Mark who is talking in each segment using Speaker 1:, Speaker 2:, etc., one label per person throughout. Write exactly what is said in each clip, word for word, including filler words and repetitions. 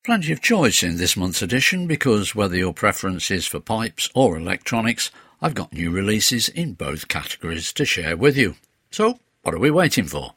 Speaker 1: Plenty of choice in this month's edition because whether your preference is for pipes or electronics, I've got new releases in both categories to share with you. So, what are we waiting for?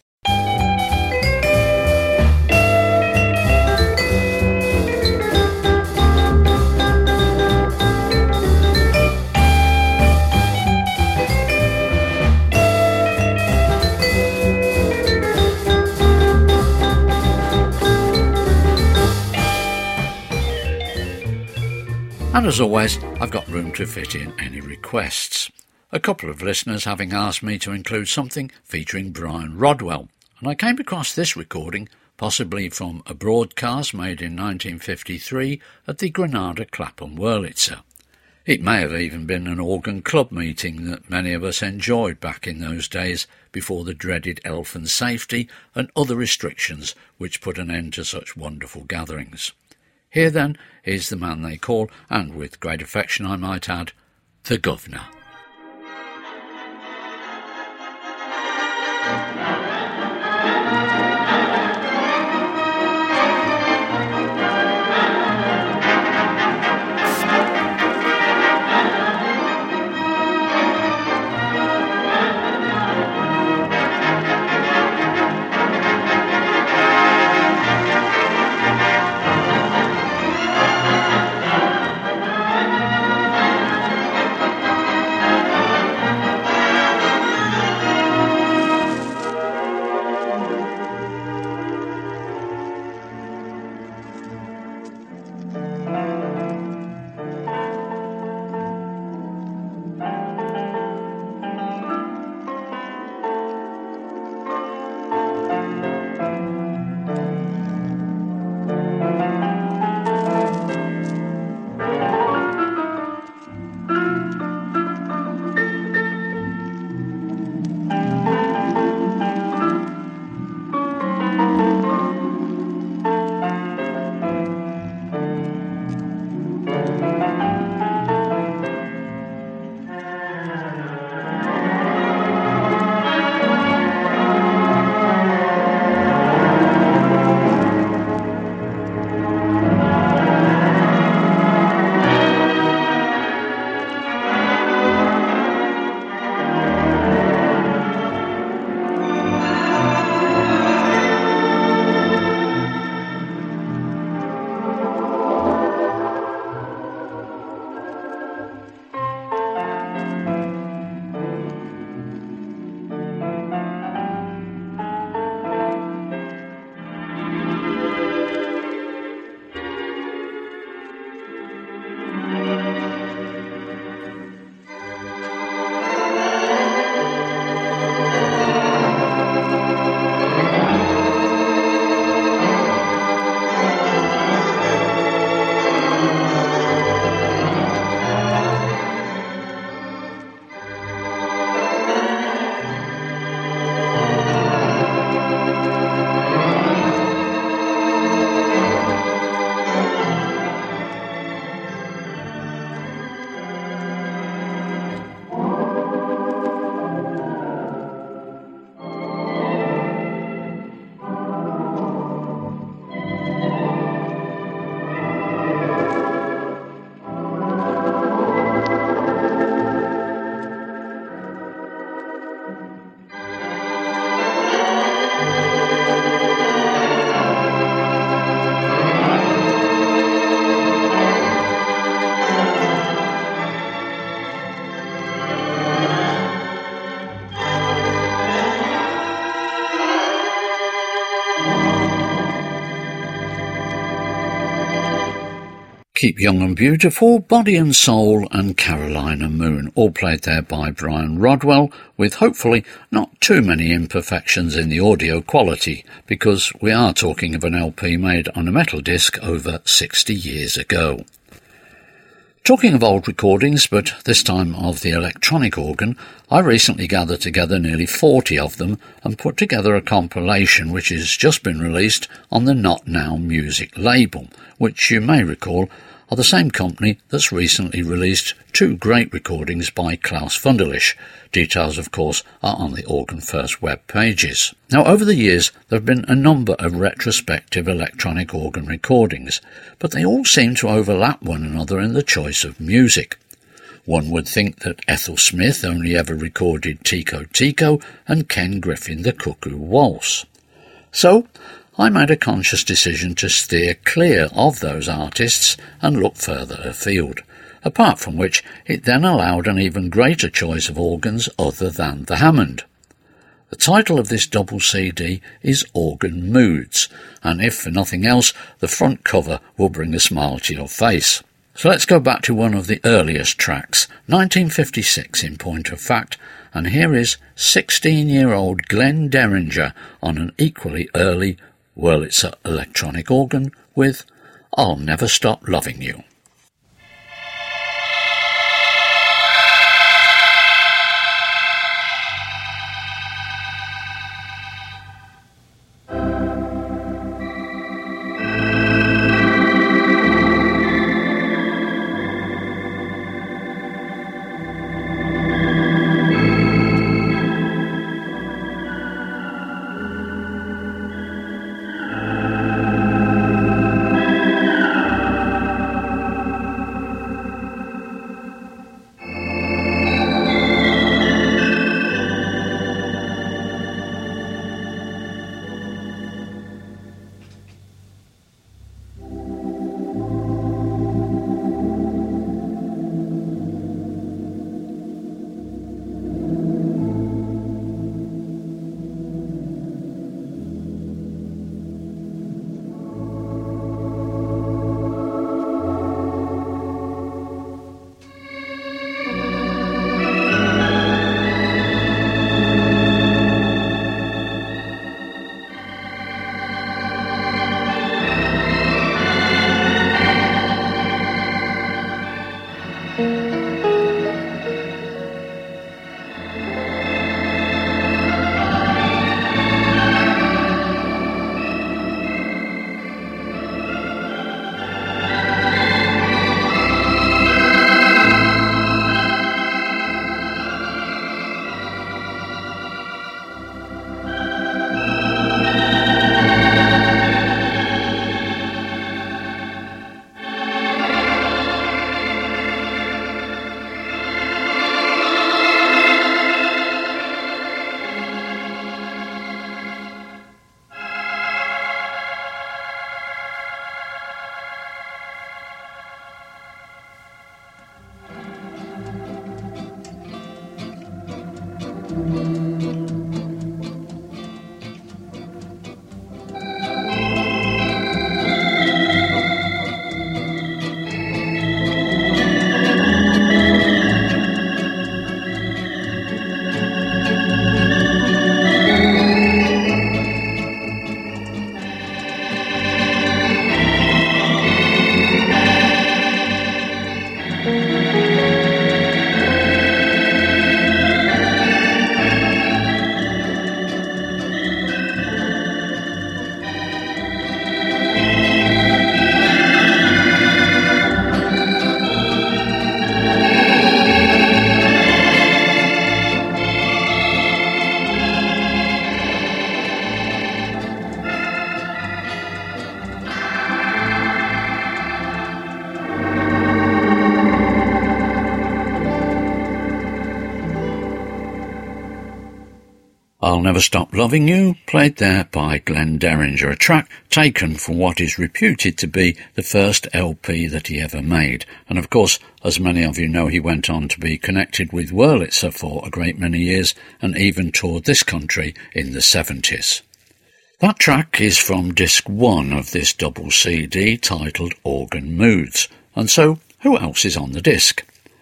Speaker 1: And as always, I've got room to fit in any requests. A couple of listeners having asked me to include something featuring Brian Rodwell, and I came across this recording, possibly from a broadcast made in nineteen fifty-three at the Granada Clapham Wurlitzer. It may have even been an organ club meeting that many of us enjoyed back in those days before the dreaded health and safety and other restrictions which put an end to such wonderful gatherings. Here then is the man they call, and with great affection I might add, the Governor. Keep Young and Beautiful, Body and Soul and Carolina Moon, all played there by Brian Rodwell, with hopefully not too many imperfections in the audio quality, because we are talking of an L P made on a metal disc over sixty years ago. Talking of old recordings, but this time of the electronic organ, I recently gathered together nearly forty of them and put together a compilation which has just been released on the Not Now Music label, which you may recall are the same company that's recently released two great recordings by Klaus Wunderlich. Details, of course, are on the Organ First web pages. Now, over the years, there have been a number of retrospective electronic organ recordings, but they all seem to overlap one another in the choice of music. One would think that Ethel Smith only ever recorded Tico Tico and Ken Griffin the Cuckoo Waltz. So, I made a conscious decision to steer clear of those artists and look further afield, apart from which it then allowed an even greater choice of organs other than the Hammond. The title of this double C D is Organ Moods, and if for nothing else, the front cover will bring a smile to your face. So let's go back to one of the earliest tracks, nineteen fifty-six in point of fact, and here is sixteen-year-old Glenn Derringer on an equally early Wurlitzer electronic organ with I'll Never Stop Loving You. I'll Never Stop Loving You, played there by Glenn Derringer, a track taken from what is reputed to be the first L P that he ever made. And of course, as many of you know, he went on to be connected with Wurlitzer for a great many years and even toured this country in the seventies. That track is from disc one of this double C D titled Organ Moods. And so, who else is on the disc?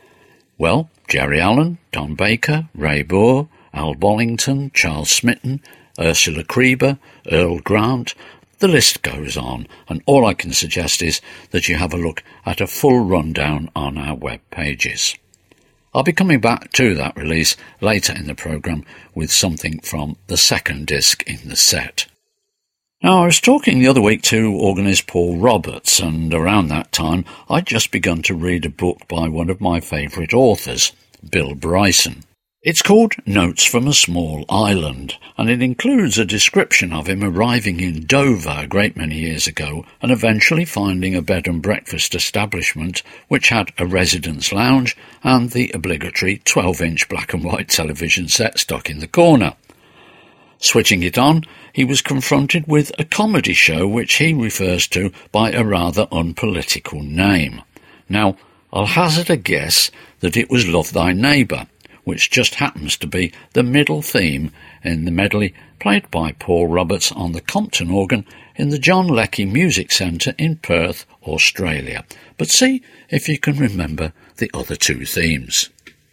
Speaker 1: Well, Jerry Allen, Don Baker, Ray Bohr, Al Bollington, Charles Smitten, Ursula Krieber, Earl Grant. The list goes on, and all I can suggest is that you have a look at a full rundown on our web pages. I'll be coming back to that release later in the programme with something from the second disc in the set. Now, I was talking the other week to organist Paul Roberts, and around that time I'd just begun to read a book by one of my favourite authors, Bill Bryson. It's called Notes from a Small Island, and it includes a description of him arriving in Dover a great many years ago and eventually finding a bed and breakfast establishment which had a residence lounge and the obligatory twelve-inch black and white television set stuck in the corner. Switching it on, he was confronted with a comedy show which he refers to by a rather unpolitical name. Now, I'll hazard a guess that it was Love Thy Neighbour, which just happens to be the middle theme in the medley played by Paul Roberts on the Compton organ in the John Leckie Music Centre in Perth, Australia. But see if you can remember the other two themes.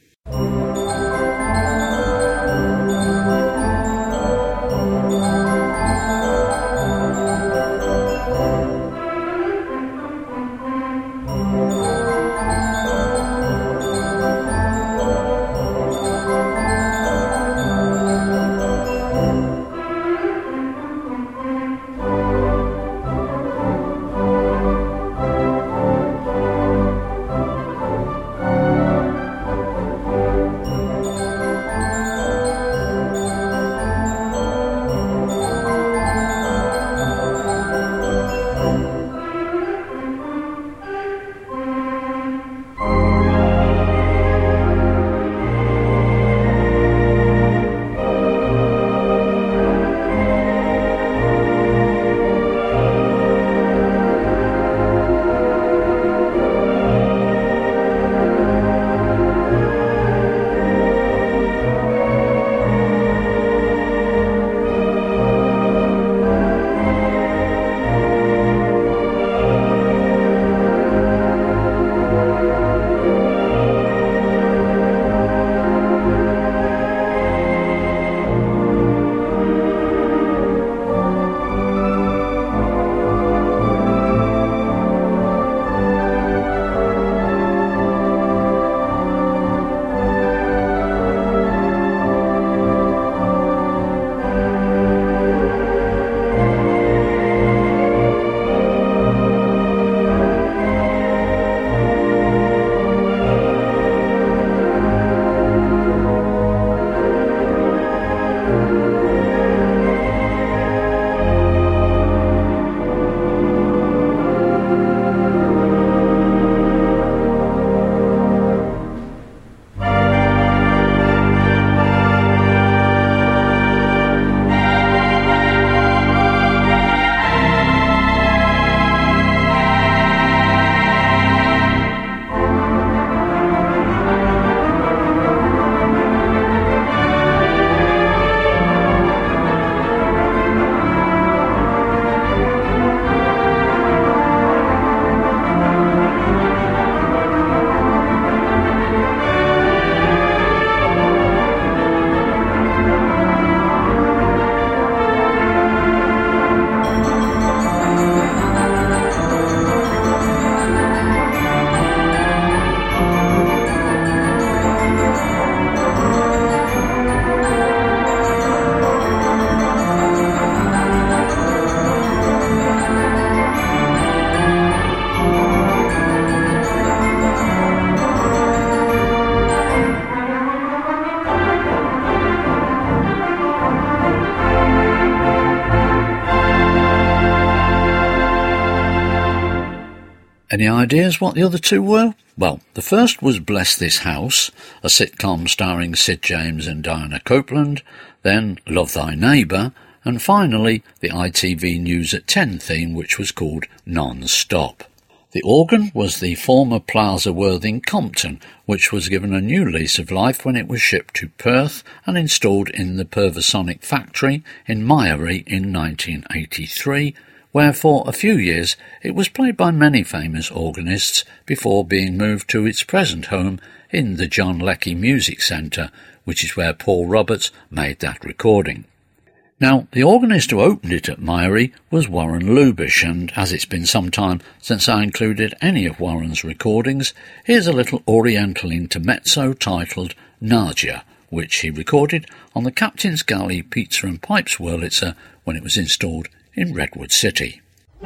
Speaker 1: Any ideas what the other two were? Well, the first was Bless This House, a sitcom starring Sid James and Diana Copeland, then Love Thy Neighbour, and finally the I T V News at ten theme, which was called Non-Stop. The organ was the former Plaza Worthing Compton, which was given a new lease of life when it was shipped to Perth and installed in the Pervasonic factory in Myery in nineteen eighty-three, where for a few years it was played by many famous organists before being moved to its present home in the John Leckie Music Centre, which is where Paul Roberts made that recording. Now, the organist who opened it at Myery was Warren Lubish, and as it's been some time since I included any of Warren's recordings, here's a little oriental intermezzo titled Nadia, which he recorded on the Captain's Galley Pizza and Pipes Wurlitzer when it was installed in Redwood City.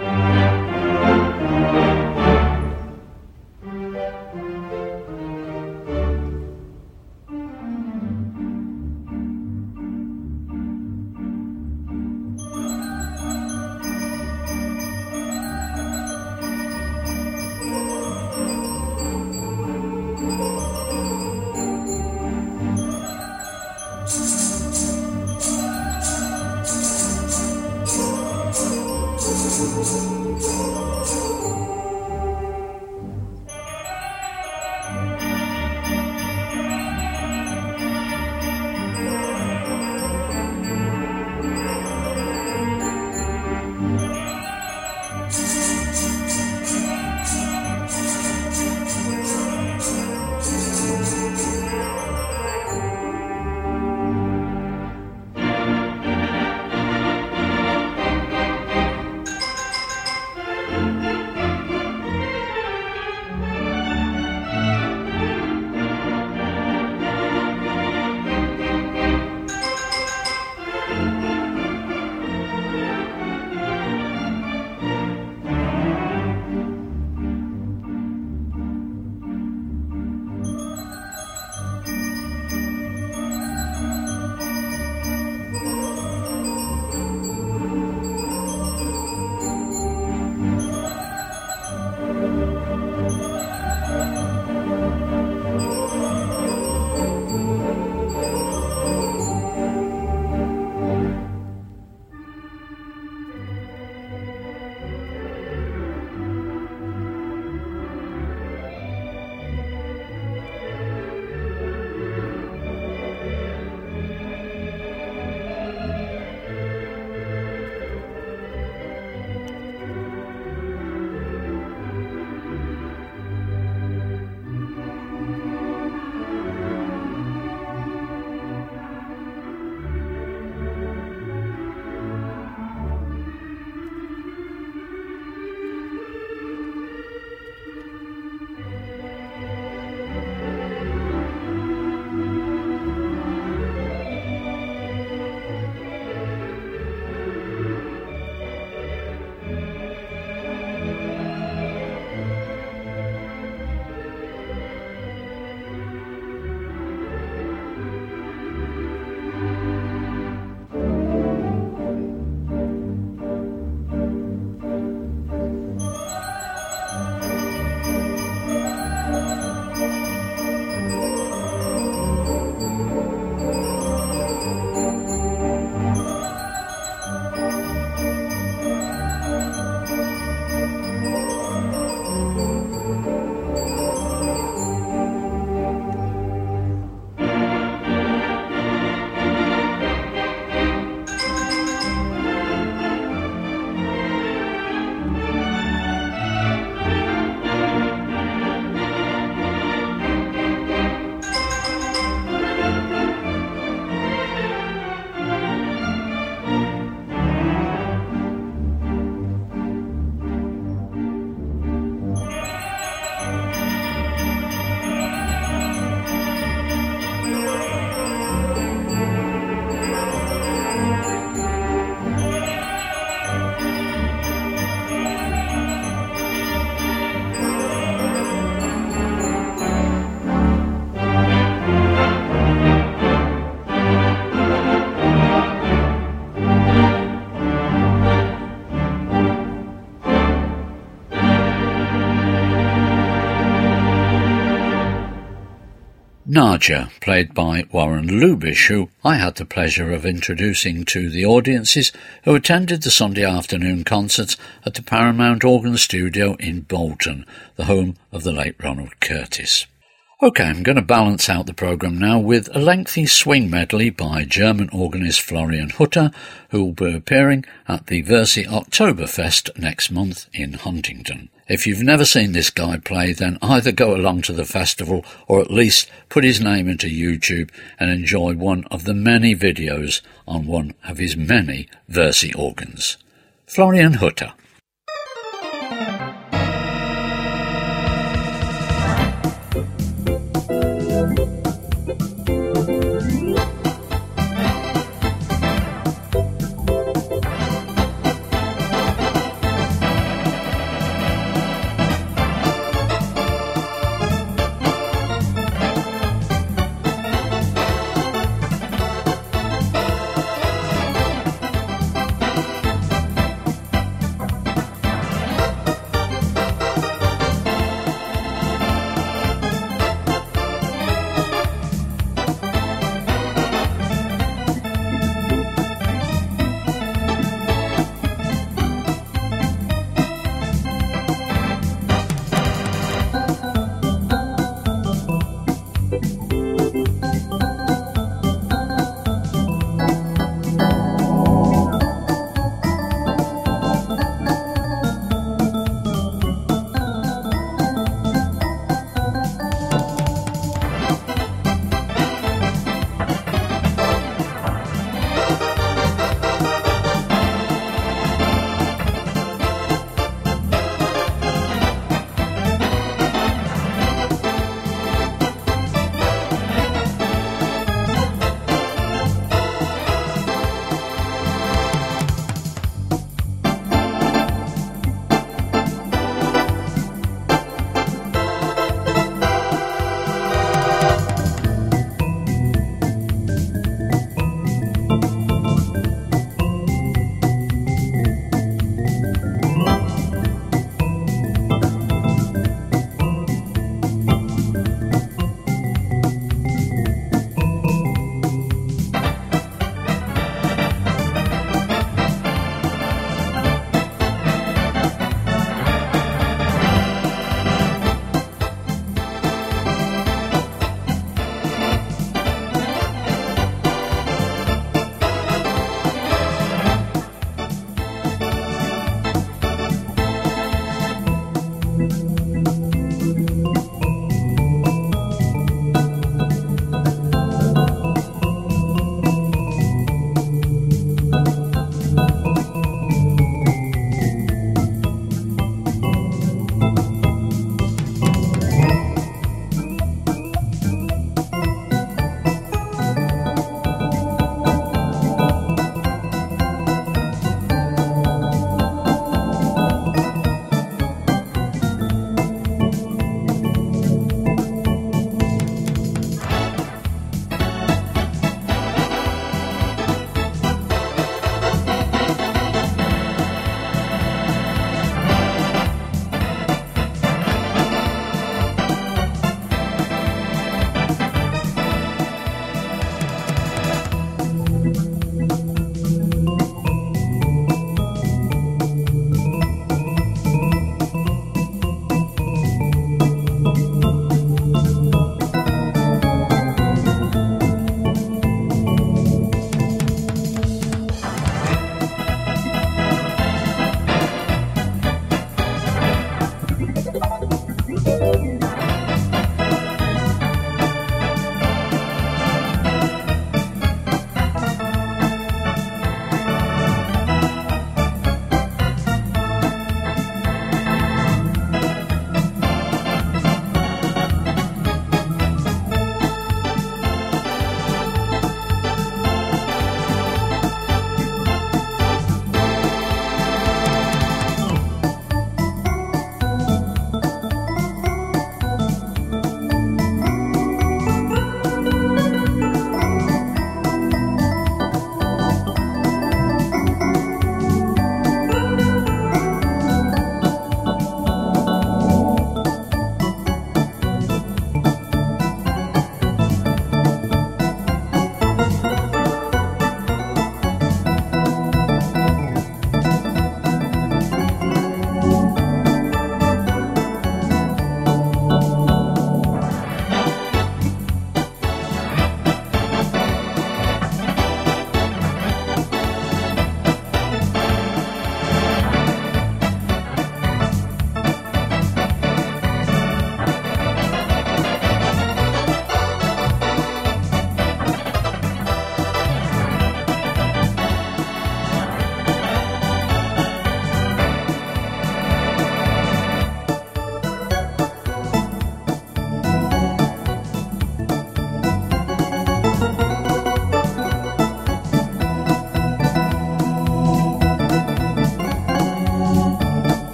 Speaker 2: Nadja, played by Warren Lubish, who I had the pleasure of introducing to the audiences who attended the Sunday afternoon concerts at the Paramount Organ Studio in Bolton, the home of the late Ronald Curtis. OK, I'm going to balance out the programme now with a lengthy swing medley by German organist Florian Hutter, who will be appearing at the Versi Oktoberfest next month in Huntingdon. If you've never seen this guy play, then either go along to the festival or at least put his name into YouTube and enjoy one of the many videos on one of his many Versi organs. Florian Hutter.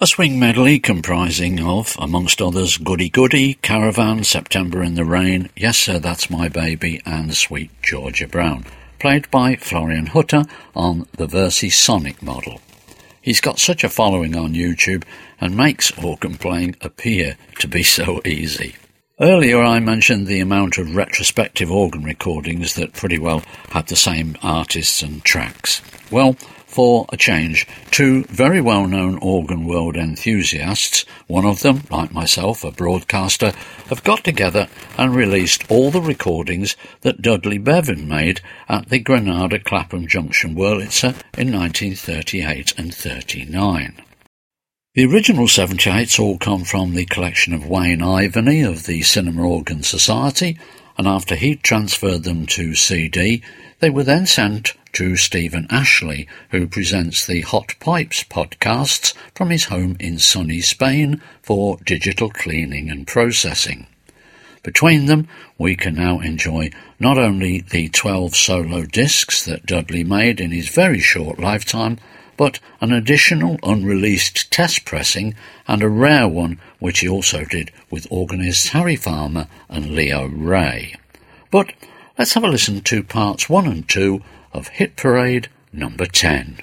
Speaker 1: A swing medley comprising of, amongst others, Goody Goody, Caravan, September in the Rain, Yes Sir That's My Baby and Sweet Georgia Brown, played by Florian Hutter on the Versi Sonic model. He's got such a following on YouTube and makes organ playing appear to be so easy. Earlier I mentioned the amount of retrospective organ recordings that pretty well had the same artists and tracks. Well, for a change, two very well-known organ world enthusiasts, one of them, like myself, a broadcaster, have got together and released all the recordings that Dudley Bevan made at the Granada Clapham Junction Wurlitzer in nineteen thirty-eight and thirty-nine. The original seventy-eights all come from the collection of Wayne Ivany of the Cinema Organ Society, and after he'd transferred them to C D, they were then sent to Stephen Ashley, who presents the Hot Pipes podcasts from his home in sunny Spain for digital cleaning and processing. Between them, we can now enjoy not only the twelve solo discs that Dudley made in his very short lifetime, but an additional unreleased test pressing and a rare one which he also did with organists Harry Farmer and Leo Ray. But let's have a listen to parts one and two of Hit Parade number ten.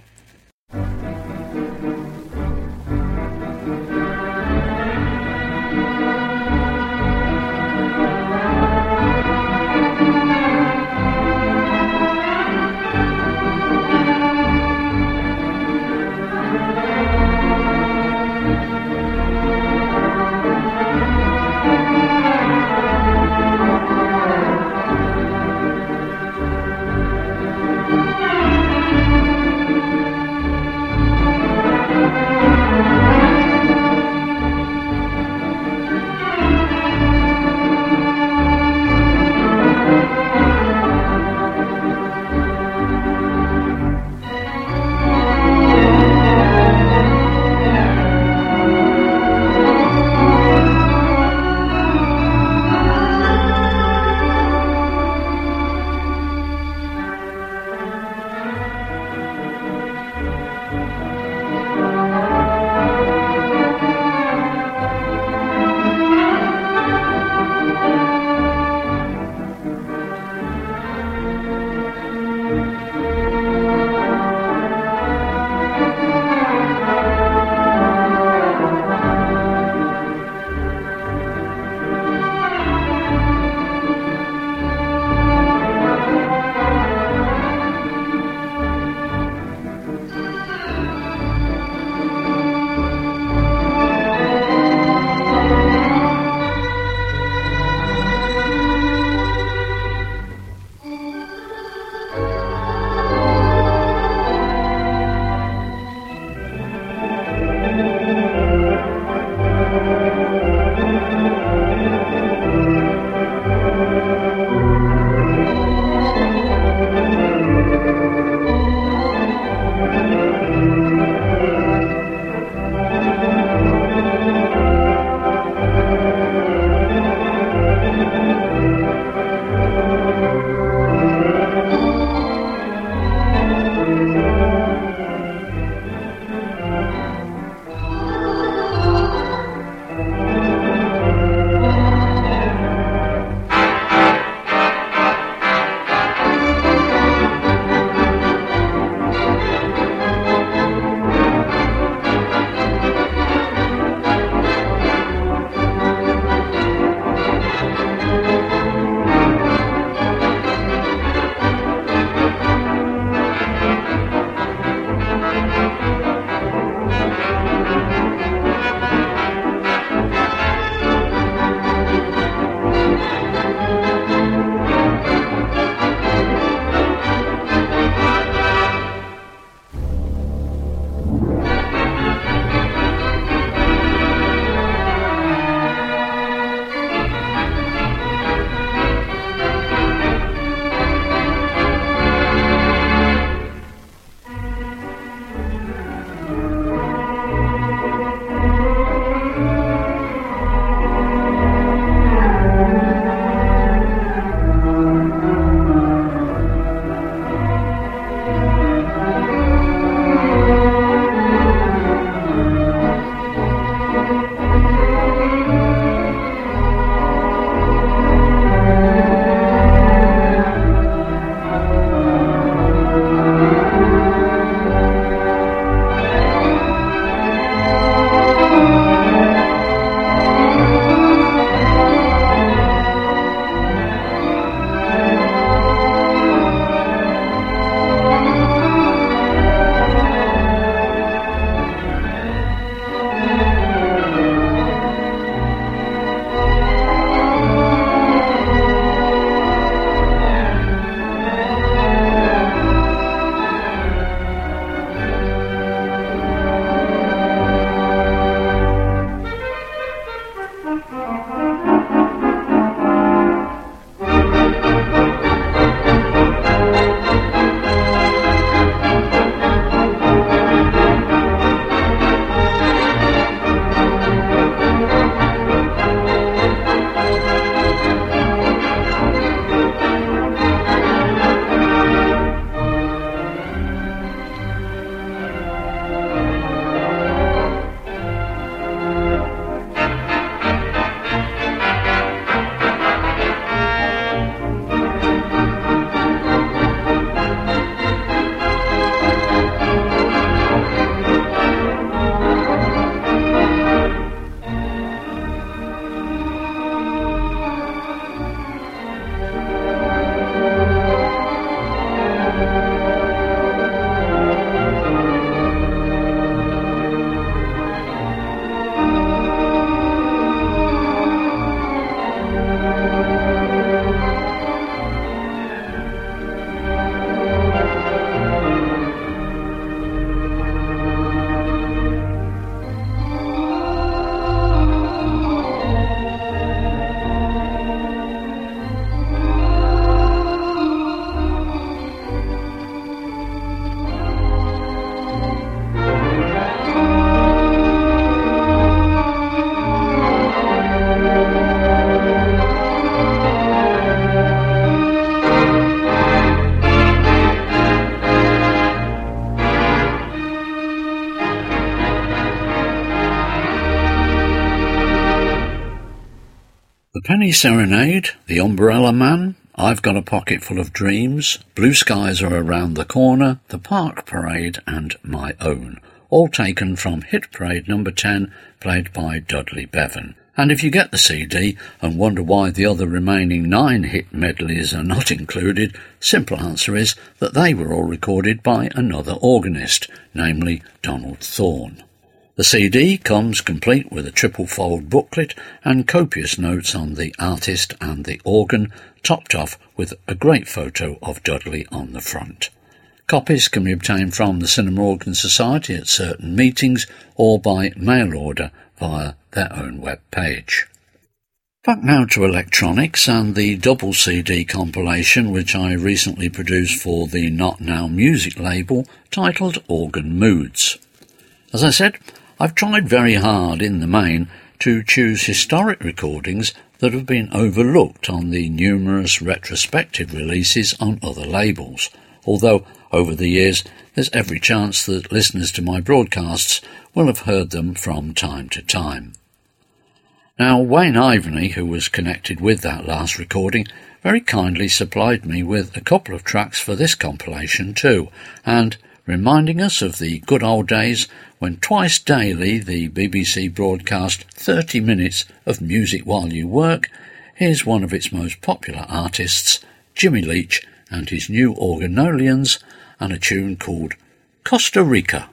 Speaker 2: The Penny Serenade, The Umbrella Man, I've Got a Pocket Full of Dreams, Blue Skies Are Around the Corner, The Park Parade and My Own, all taken from Hit Parade number ten, played by Dudley Bevan. And if you get the C D and wonder why the other remaining nine hit medleys are not included, simple answer is that they were all recorded by another organist, namely Donald Thorne. The C D comes complete with a triple-fold booklet and copious notes on the artist and the organ, topped off with a great photo of Dudley on the front. Copies can be obtained from the Cinema Organ Society at certain meetings or by mail order via their own web page. Back now to electronics and the double C D compilation which I recently produced for the Not Now Music label, titled Organ Moods. As I said, I've tried very hard in the main to choose historic recordings that have been overlooked on the numerous retrospective releases on other labels, although over the years there's every chance that listeners to my broadcasts will have heard them from time to time. Now, Wayne Ivany, who was connected with that last recording, very kindly supplied me with a couple of tracks for this compilation too, and reminding us of the good old days when twice daily the B B C broadcast thirty minutes of music while you work, here's one of its most popular artists, Jimmy Leach and his New Organolians, and a tune called Costa Rica.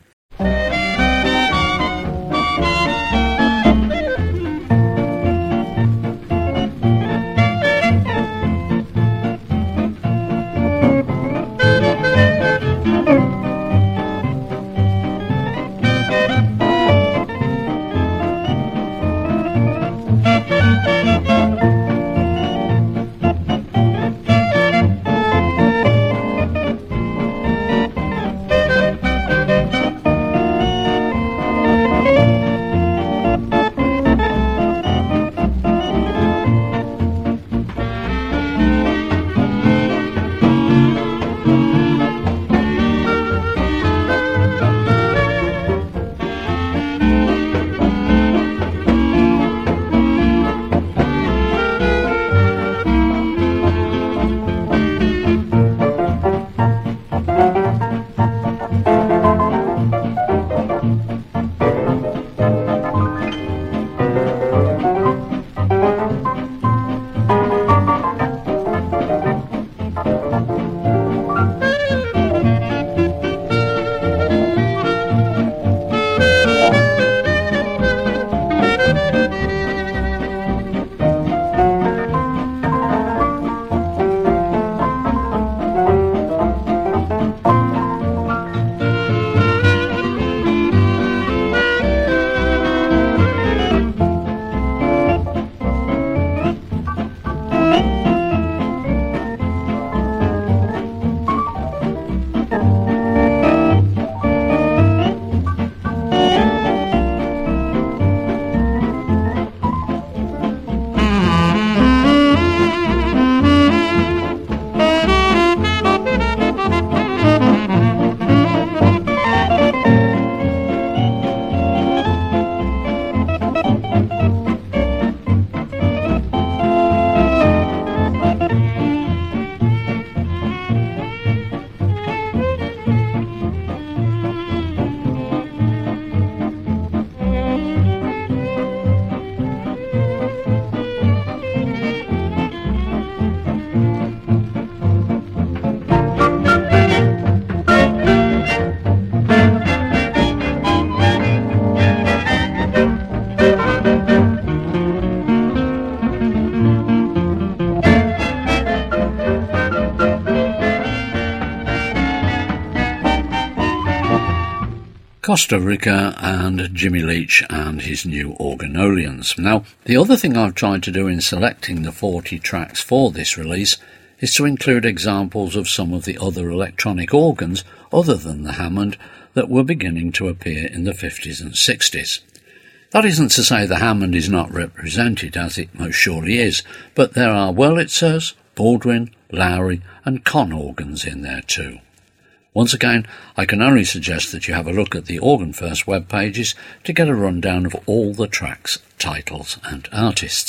Speaker 2: Costa Rica and Jimmy Leach and his New Organolians. Now, the other thing I've tried to do in selecting the forty tracks for this release is to include examples of some of the other electronic organs other than the Hammond that were beginning to appear in the fifties and sixties. That isn't to say the Hammond is not represented, as it most surely is, but there are Wurlitzers, Baldwin, Lowrey and Conn organs in there too. Once again, I can only suggest that you have a look at the Organ First web pages to get a rundown of all the tracks, titles and artists.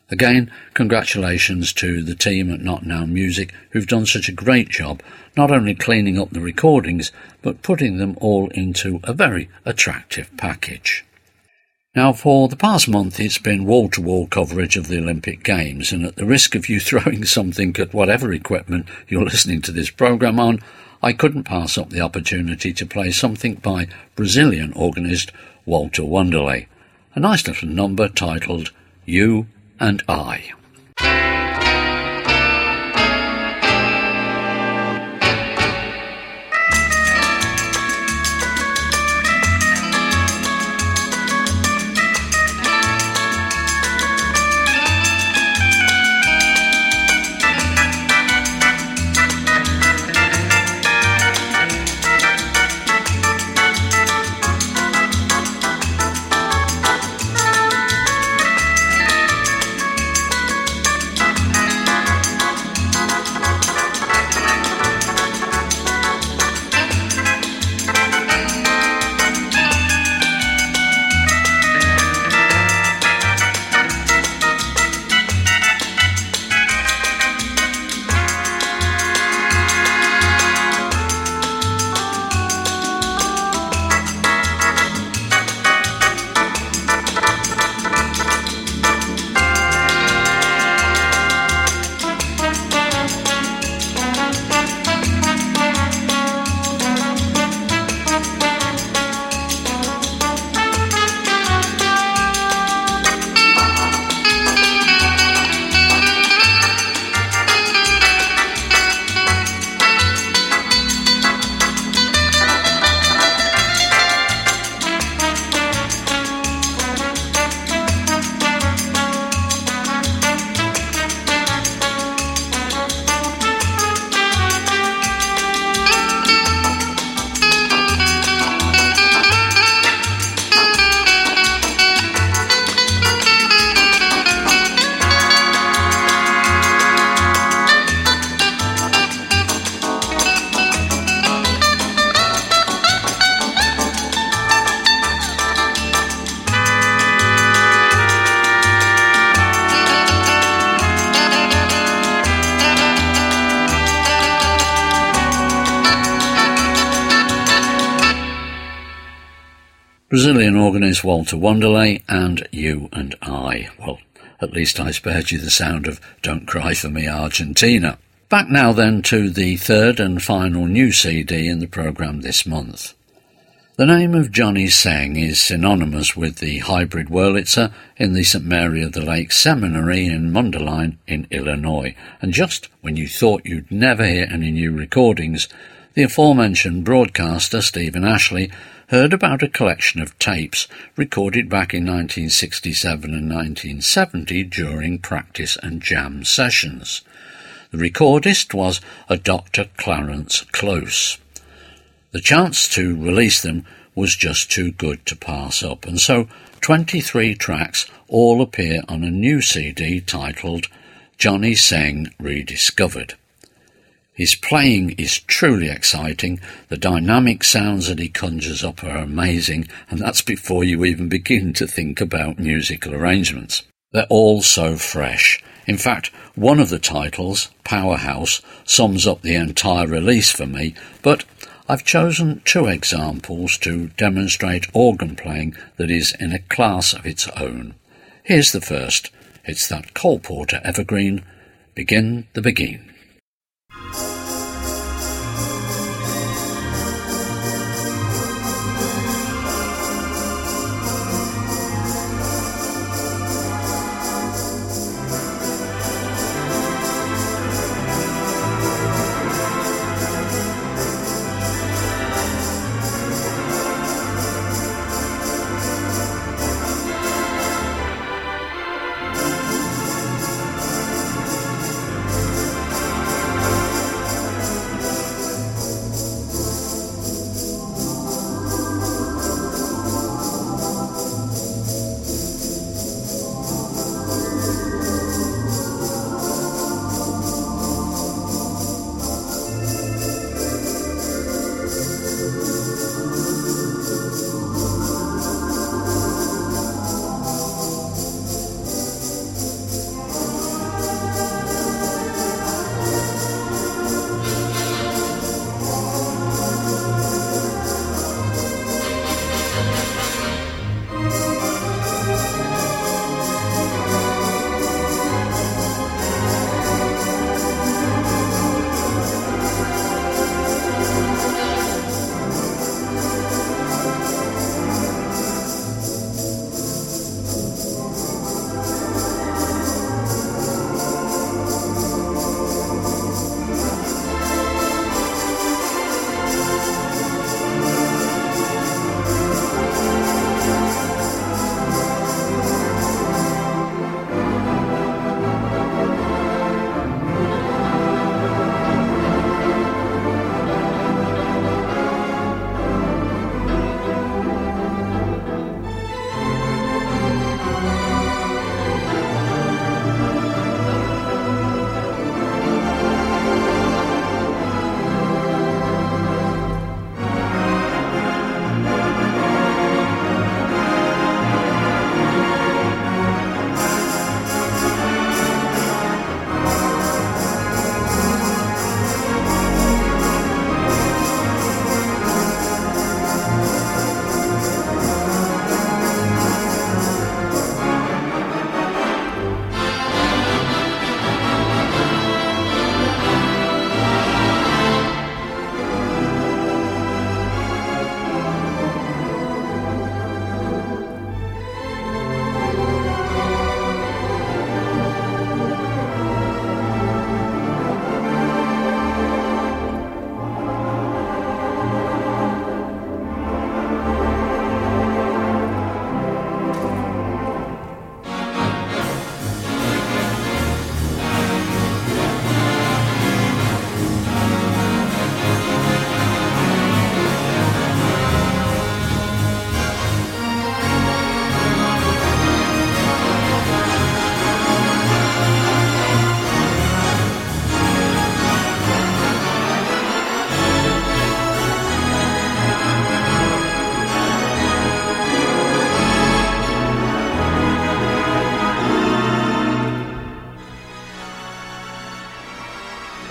Speaker 1: Again, congratulations to the team at Not Now Music, who've done such a great job, not only cleaning up the recordings, but putting them all into a very attractive package. Now, for the past month, it's been wall-to-wall coverage of the Olympic Games, and at the risk of you throwing something at whatever equipment you're listening to this programme on, I couldn't pass up the opportunity to play something by Brazilian organist Walter Wanderley, a nice little number titled You and I. Brazilian organist Walter Wanderley and You and I. Well, at least I spared you the sound of Don't Cry For Me Argentina. Back now then to the third and final new C D in the programme this month. The name of Johnny Seng is synonymous with the hybrid Wurlitzer in the Saint Mary of the Lake Seminary in Mundelein in Illinois, and just when you thought you'd never hear any new recordings, the aforementioned broadcaster Stephen Ashley heard about a collection of tapes recorded back in nineteen sixty-seven and nineteen seventy during practice and jam sessions. The recordist was a Doctor Clarence Close. The chance to release them was just too good to pass up, and so twenty-three tracks all appear on a new C D titled Johnny Seng Rediscovered. His playing is truly exciting, the dynamic sounds that he conjures up are amazing, and that's before you even begin to think about musical arrangements. They're all so fresh. In fact, one of the titles, Powerhouse, sums up the entire release for me, but I've chosen two examples to demonstrate organ playing that is in a class of its own. Here's the first. It's that Cole Porter evergreen, Begin the Begin.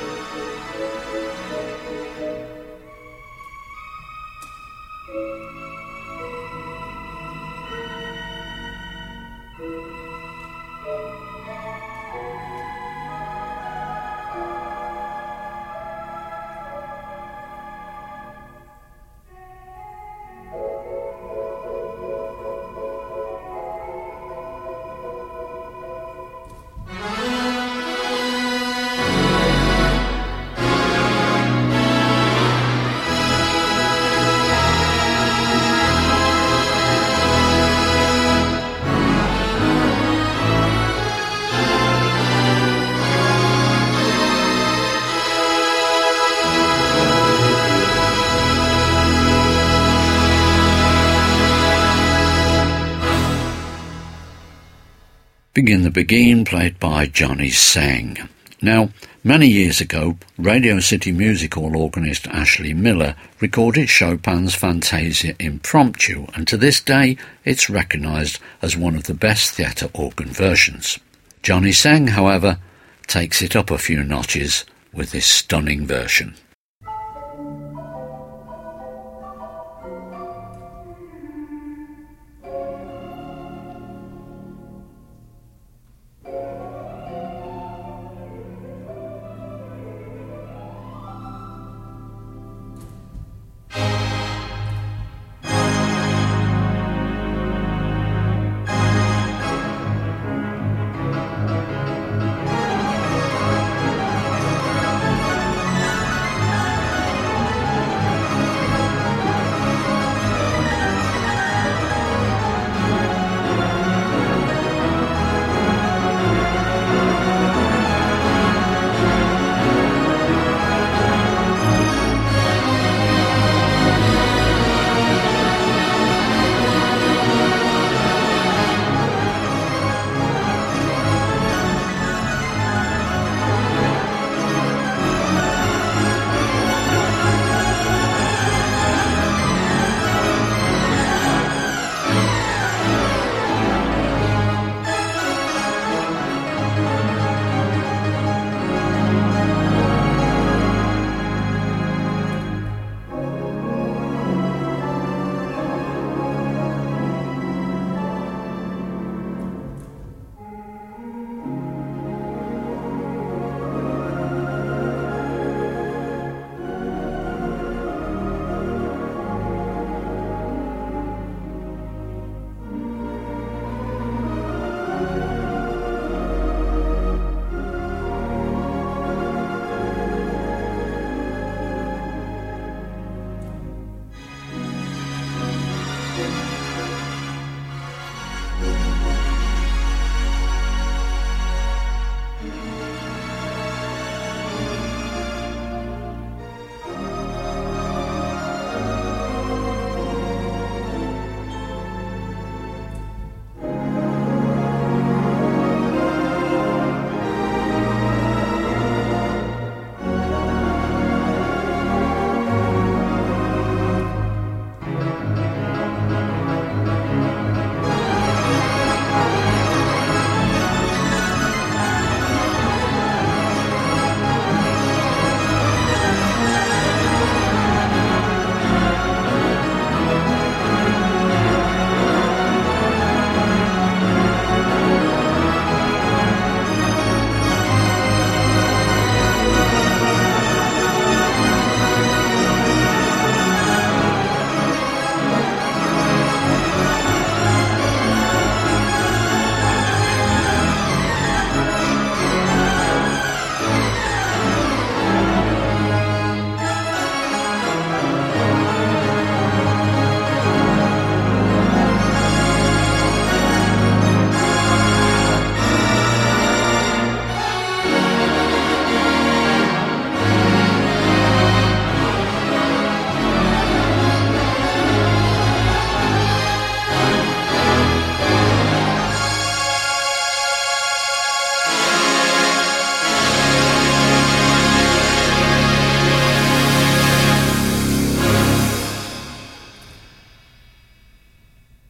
Speaker 1: Begin the Begin, played by Johnny Sang. Now, many years ago, Radio City Music Hall organist Ashley Miller recorded Chopin's Fantasia Impromptu, and to this day it's recognised as one of the best theatre organ versions. Johnny Sang, however, takes it up a few notches with this stunning version.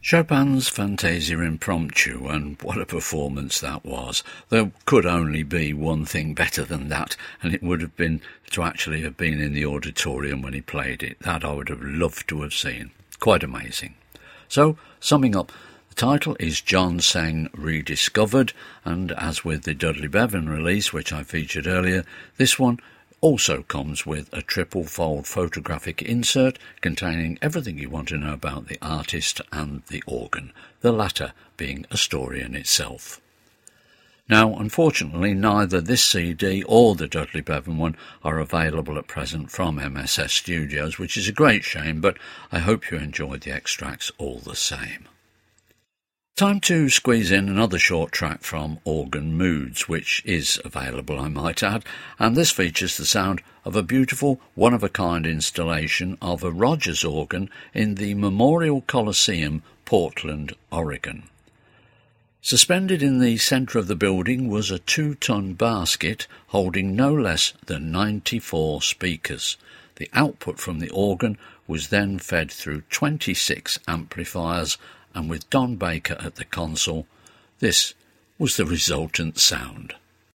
Speaker 1: Chopin's Fantasia Impromptu, and what a performance that was. There could only be one thing better than that, and it would have been to actually have been in the auditorium when he played it. That I would have loved to have seen. Quite amazing. So, summing up, the title is John Seng Rediscovered, and as with the Dudley Bevan release, which I featured earlier, this one also comes with a triple-fold photographic insert containing everything you want to know about the artist and the organ, the latter being a story in itself. Now, unfortunately, neither this C D or the Dudley Bevan one are available at present from M S S Studios, which is a great shame, but I hope you enjoyed the extracts all the same. Time to squeeze in another short track from Organ Moods, which is available, I might add, and this features the sound of a beautiful, one-of-a-kind installation of a Rogers organ in the Memorial Coliseum, Portland, Oregon. Suspended in the centre of the building was a two-ton basket holding no less than ninety-four speakers. The output from the organ was then fed through twenty-six amplifiers, and with Don Baker at the console, this was the resultant sound.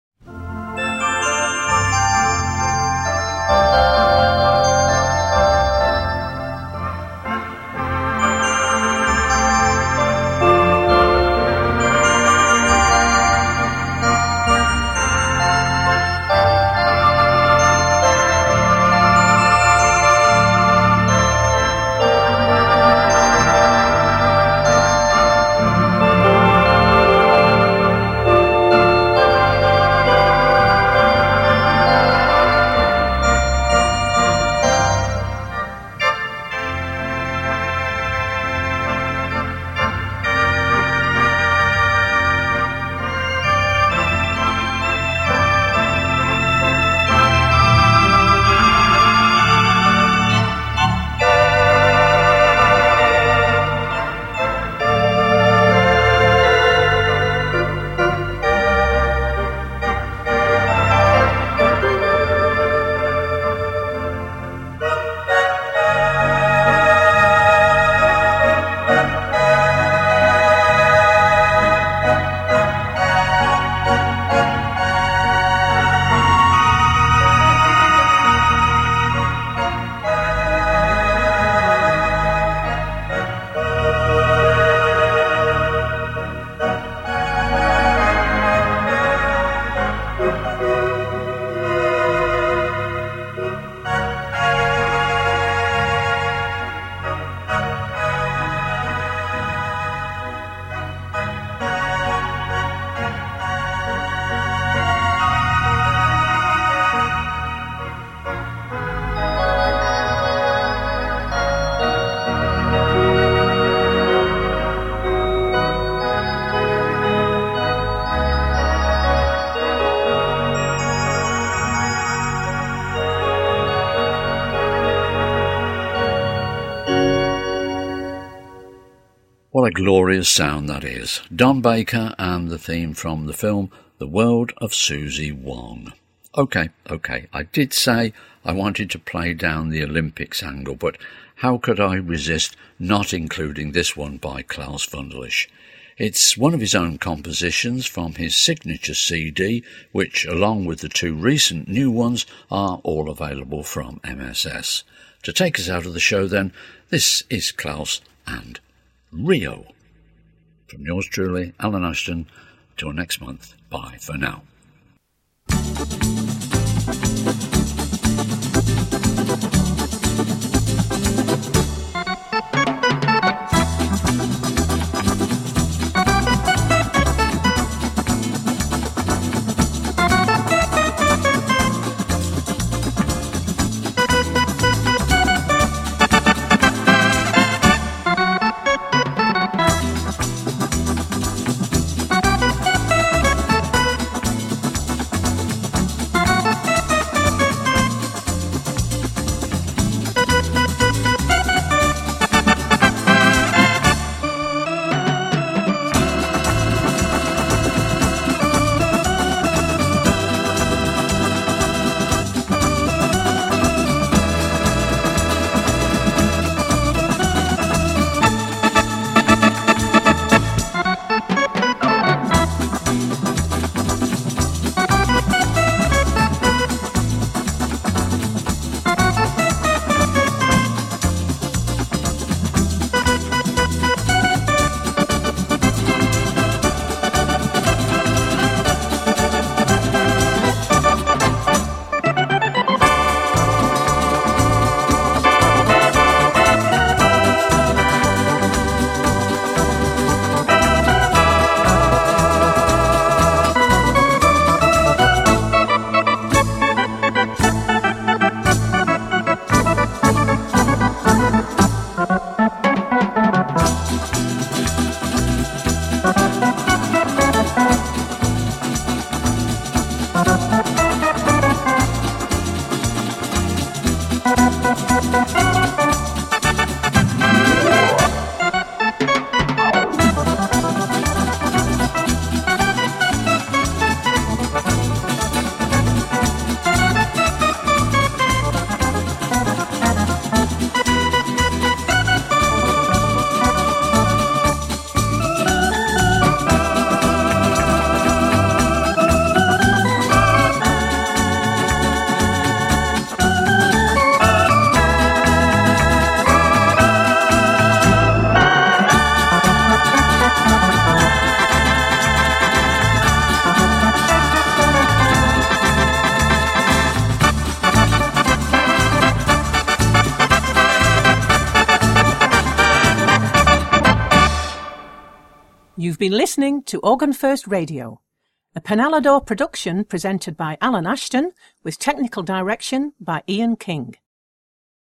Speaker 1: What a glorious sound that is. Don Baker and the theme from the film The World of Susie Wong. OK, OK, I did say I wanted to play down the Olympics angle, but how could I resist not including this one by Klaus Wunderlich? It's one of his own compositions from his signature C D, which, along with the two recent new ones, are all available from M S S. To take us out of the show then, this is Klaus and Rio. From yours truly, Alan Ashton. Till next month, bye for now.
Speaker 3: You've been listening to Organ First Radio, a Penalador production presented by Alan Ashton with technical direction by Ian King.